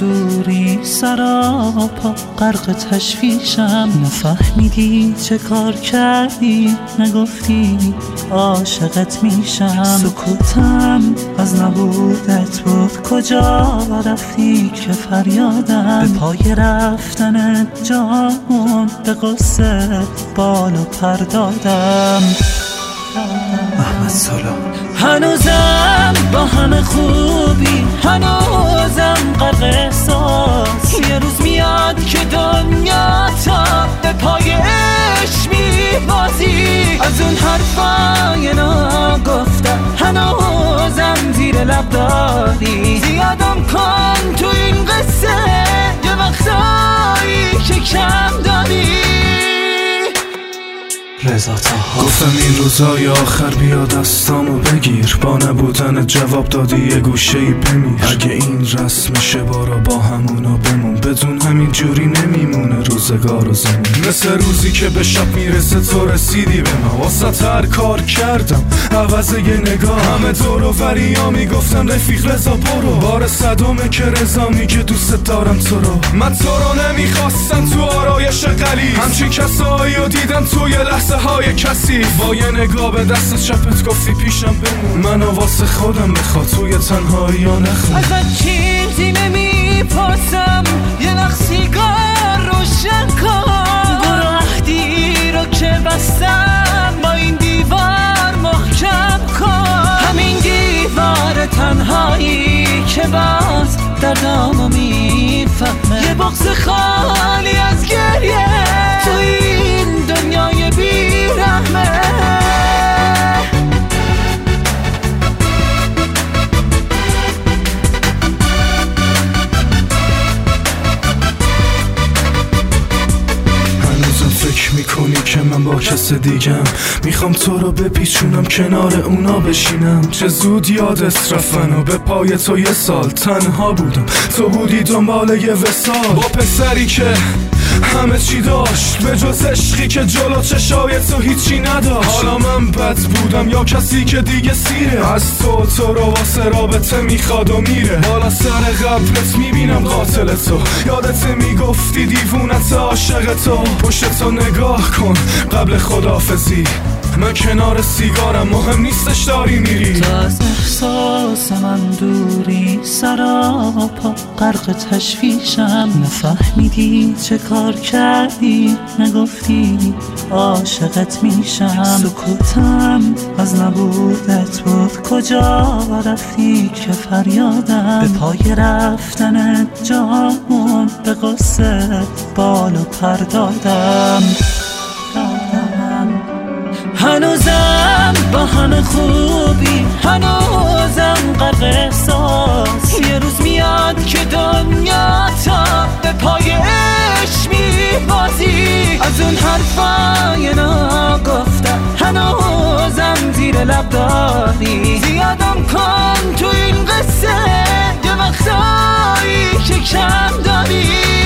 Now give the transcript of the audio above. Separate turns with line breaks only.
دوری سراپا غرق تشویشم. نفهمیدی چه کار کردی، نگفتی عاشقت میشم. سکوتم از نبودت بود، کجا رفتی که فریادم. به پای رفتن جامون به قصه بالو پر دادم.
احمد سالار.
هنوزم با همه خوبی، هنوزم غرق احساس. یه روز میاد که دنیا تا به پای عشق میبازی. از اون حرفای ناگفتم هنوزم زیر لب داری. زیادم کن تو این قصه، یه وقتایی که کم داری.
رضا طاهر.
گفتم این روزای آخر بیا دستامو بگیر، با نبودن جواب دادی یه گوشه‌ای بمیر. اگه این رسمشه بارا با همونا بمون، بدون همین جوری نمیمونه روزگار و زمون. مثل روزی که به شب میرسه تو رسیدی به من، واسه هر کار کردم عوض یه نگاه. همه دور و وریا میگفتن رفیق رضا برو، بار صدومه که رضا میگه دوست دارم تو رو. من تو رو نمیخواستم تو آرایش قلیز، همچین کسایی رو دیدم توی لحظه های کسی. با یه نگاه به دست چپت گفتی پیشم بمون، منو واسه خودم بخواد توی تنهایی ها نخون.
ازت چیزی نمیپرسم، یه نخ سیگار روشن کن. برو عهدی رو که بستم با این دیوار محکم کن. همین دیوار تنهایی که باز دردامو میفهمه. یه بغض خالی از گریه تو این دنیای بیرحمه.
فکر میکنی که من با کس دیگم، میخوام تو رو بپیچونم کنار اونا بشینم. چه زود یادت رفتن و به پای تو یه سال تنها بودم، تو بودی دنبال یه وصال. با پسری که همه چی داشت به جز عشقی که جلو چشای تو هیچی نداشت. حالا من بد بودم یا کسی که دیگه سیره، از تو رو واسه رابطه میخواد و میره. بالا سر قبرت میبینم قاتل تو، یادت میگفتی دیوونت عاشق تو. پشت تو نگاه کن قبل خداحافظی، من کنار سیگارم مهم نیستش داری میری.
تو از احساس من دوری سراپا غرق تشویشم. نفهمیدی چه کار کردی، نگفتی عاشقت میشم. سکوتم از نبودت بود، کجا رفتی که فریادم. به پای رفتن جامون به قصه بالو پر دادم. هنوزم با همه خوبی، هنوزم غرق احساس. یه روز میاد که دنیا تا به پای عشق میبازی. از اون حرفای ناگفتم هنوزم زیر لب داری. زیادم کن تو این قصه، یه وقتایی که کم داری.